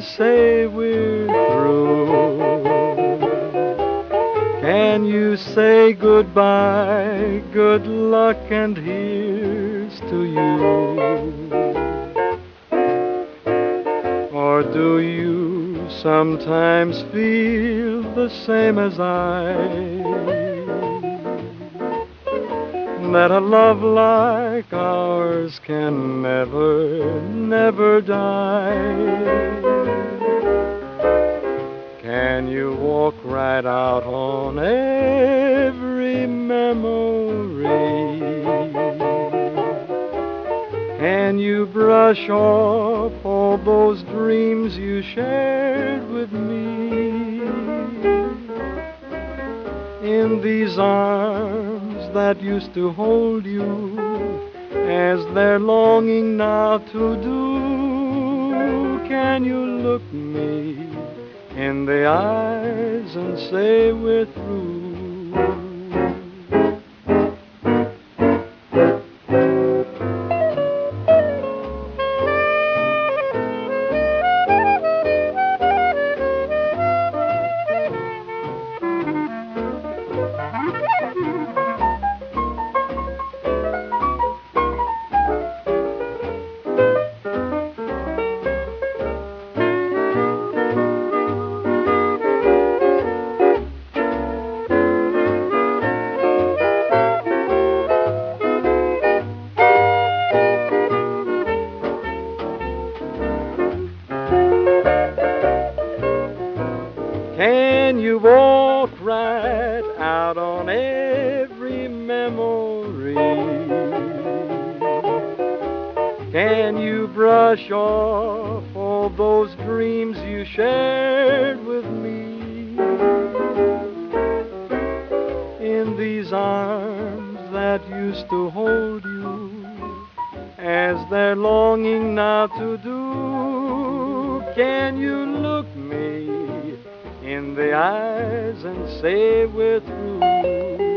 say we're through? Can you say goodbye, good luck, and here's to you? Or do you sometimes feel the same as I, that a love like ours can never, never die? Can you walk right out on every memory? Can you brush off all those dreams you shared with me? In these arms that used to hold you, as they're longing now to do, can you look me in the eyes and say we're through? Can you walk right out on every memory? Can you brush off all those dreams you shared with me? In these arms that used to hold you, as they're longing now to do, can you look me in the eyes and say we're through?